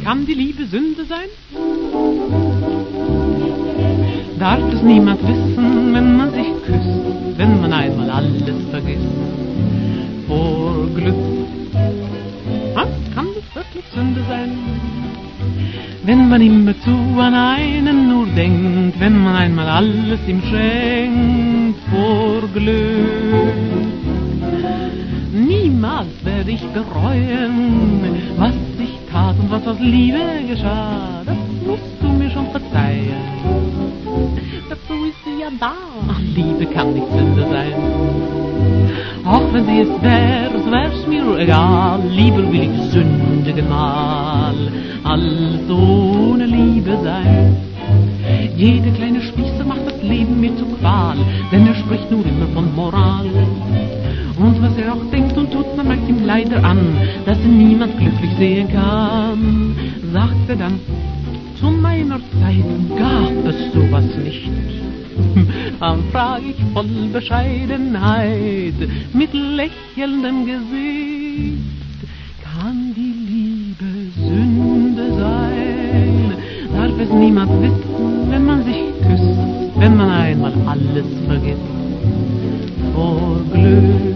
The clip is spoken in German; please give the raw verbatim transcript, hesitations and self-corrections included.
Kann die Liebe Sünde sein? Darf es niemand wissen, wenn man sich küsst, wenn man einmal alles vergisst? Vor Glück. Ha? Kann es wirklich Sünde sein? Wenn man immerzu an einen nur denkt, wenn man einmal alles ihm schenkt, vor Glück. Niemals werde ich bereuen, was ich tat und was aus Liebe geschah. Das musst du mir schon verzeihen. Dazu ist sie ja da. Ach, Liebe kann nicht Sünde sein. Auch wenn sie es wär, so wär's mir egal. Lieber will ich sündigen mal, als ohne Liebe sein. Jeder kleine Spießer macht das Leben mir zur Qual, denn er spricht nur immer von Moral. Und was er auch denkt und tut, man merkt ihm leider an, dass ihn niemand glücklich sehen kann. Sagt er dann, zu meiner Zeit gab es sowas nicht. Dann frag ich voll Bescheidenheit, mit lächelndem Gesicht, kann die Liebe Sünde sein? Darf es niemand wissen, wenn man sich küsst, wenn man einmal alles vergisst? Vor Glück.